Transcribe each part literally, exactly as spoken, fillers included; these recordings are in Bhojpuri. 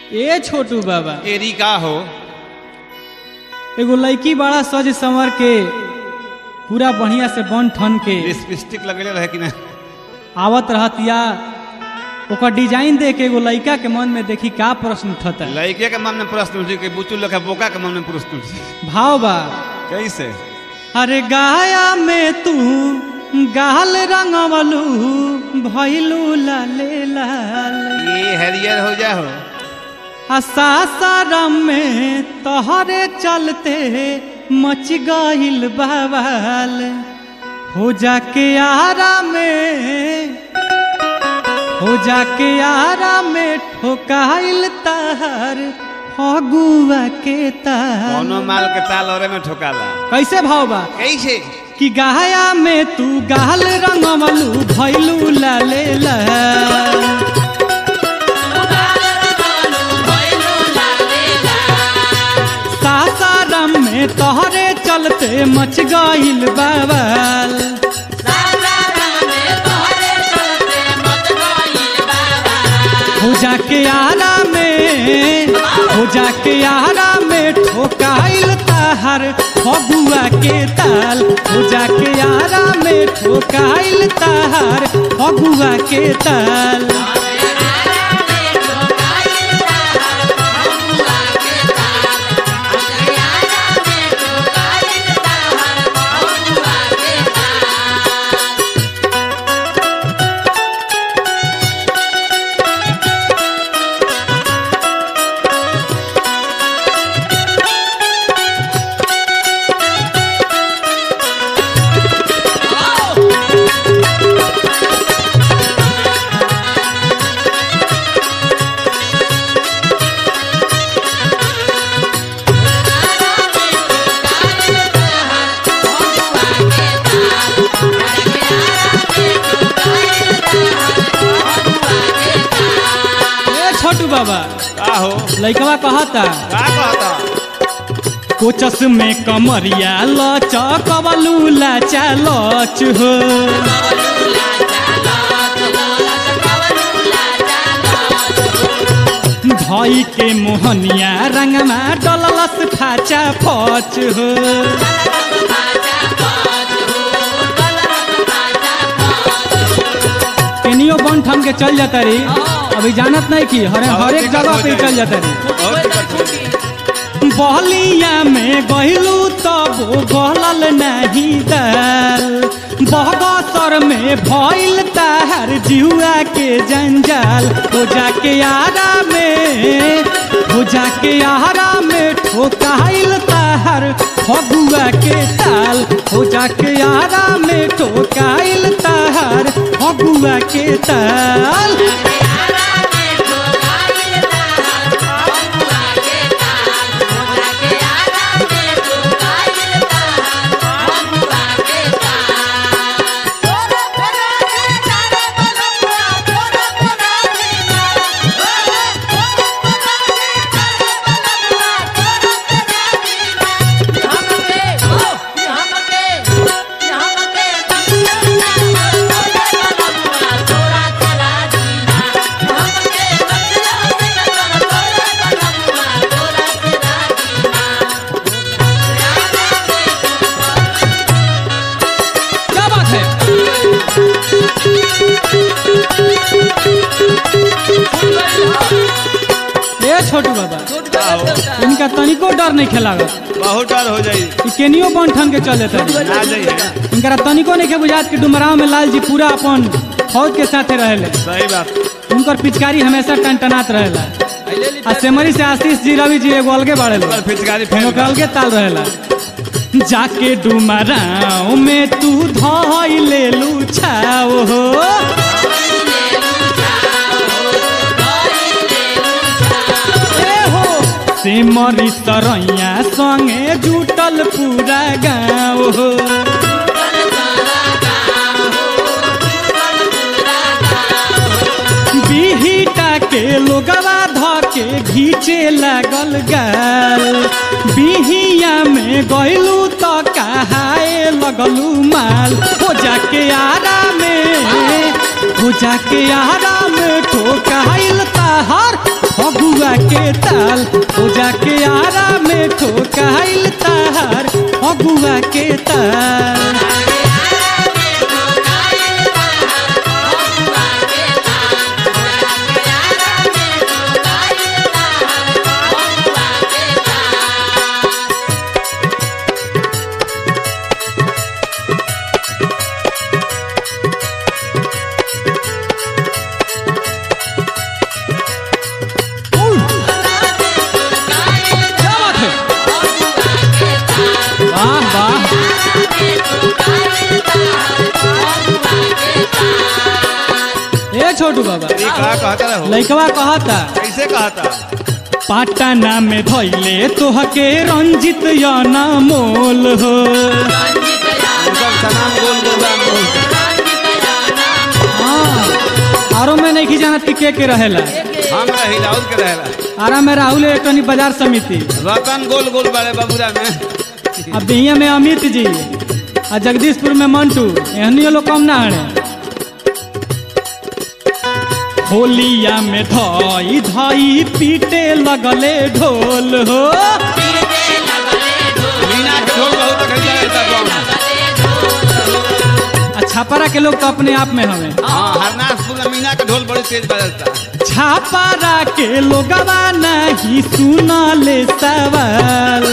ए छोटू बाबा एरी का हो एगो लड़की बड़ा सज संवर के पूरा बढ़िया से बन ठन के लिपस्टिक लगले रहे कि ना आवत रहतिया ओकर डिजाइन देख के एगो लड़का के मन में देखी का प्रश्न उठता लड़के के मन में प्रश्न उठी कि बुचू लखा बोका के मन में प्रश्न उठी भाव बा कैसे अरे गाया में तू गाल रंगवलू भइलू लाले लाल ये हरियर हो जा हो सासाराम में तोहरे चलते मच गइल बवाल हो जाके आरा में हो जाके आरा में ठोकाइल तार फगुआ के ताल कोनो माल के ताल औरे में ठोकाला कैसे भाव बा कैसे कि गाया में तू गाल रंगवलू भइलू लाले लाल सासाराम में तोहरे चलते मच गइल बवाल हो जाके आरा में हो जाके आरा में ठोकाइल ताहर फगुआ के ताल हो जाके आरा में ठोकाइल ताहर फगुआ के ताल छोटू बाबा का हो लइकवा कहता का कहता कोचस में कमरिया लचकवलू लाचा लच हो भाई के मोहनिया रंगमा डललस फाचा फच हो केनियो बन ठम के चल जाता री अभी जानत नहीं कि हर हर एक जगह पे चल जाता री बहलिया में गहिलू तब गहलल नहीं दाल बहगसर में भइल ताहर जिहुआ के जंजाल हो जाके आरा में हो जाके आरा में ठोकाइल ताहर फगुआ के ताल हो जाके आरा में ठोकाइल ताहर फगुआ के ताल छोटू बाबा इनका तनिको डर नहीं खेला बहुत डर हो जाई केनियो बन ठन के चल जाता ना जाइए इनका तनिको नहीं के बुझात कि डुमराव में लाल जी पूरा अपन फौज के साथे रहेले सही बात उनकर पिचकारी हमेशा टनटनात रहेला आ सेमरी से आशीष जी रवि जी एगो अलगे बाड़े पिचकारी फेंक अलगे ताल रहेला जाके डुमराव में तू धई लेलू छाव हो सिमरी तरैया संगे जुटल पूरा गाँव हो बिहिटा के लोगवा धके घींचे लागल गाल बिहिया में गइलू तो कहाए लगलू माल हो जाके आरा में हो जाके आरा में ठोकाइल ताहर फगुआ के के ताल हो जाके आरा में ठोकाइल तार अगुआ के ताल। छोटू बाबा लइकवा कहता कैसे कहता पाटना में धैले तोहके रंजित याना मोल हो हाँ आरो में नहीं जानत कि के के रहेला हम रही राहुल के रहेला आरा में राहुल एकनी बाजार समिति रतन गोल गोल बारे बाबूरा में अब बिहिया में अमित जी आ जगदीशपुर में मंटू एहनी लोग कम ना हड़े होलिया में धई धई पीटे लगले ढोल हो मीना के ढोल बहुत छापारा के लोग तो अपने आप में हमें हाँ हरनाथपुर में मीना के ढोल बड़ी तेज बजता छापारा के लोगवा नहीं सुना ले सवाल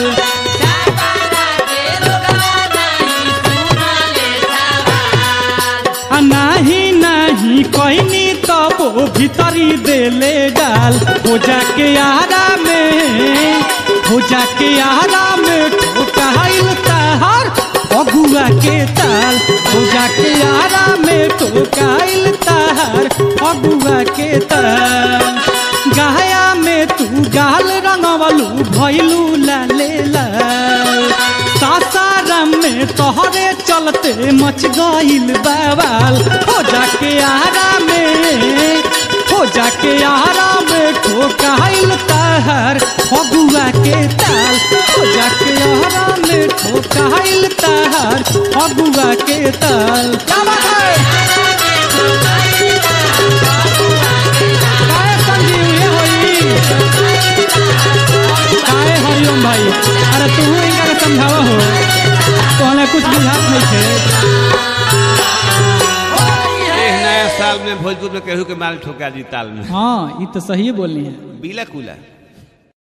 नहीं नहीं कहनी तब वो भीतरी देले डाल हो जाके आरा में हो जाके आरा में ठोकाइल तार अगुआ के ताल हो जाके आरा में ठोकाइल तार अगुआ के ताल गाया में तू गाल रंगवलू भैलू लाले लाल सासाराम में तोहरे चलते मच गईल बवाल हो जाके आरा में हो जाके आरा में ठोकाइल तार अगुआ के ताल हो जाके आरा में ठोकाइल तार अगुआ के ताल क्या बात है काहे संजीव ये होई काहे हरिओम भाई अरे तू इनका समझावा हो तो हमें कुछ बुझात नहीं थे नया साल में भोजपुर में केहू के माल ठोका जी ताल में हाँ ये तो सही बोली है बीला कूला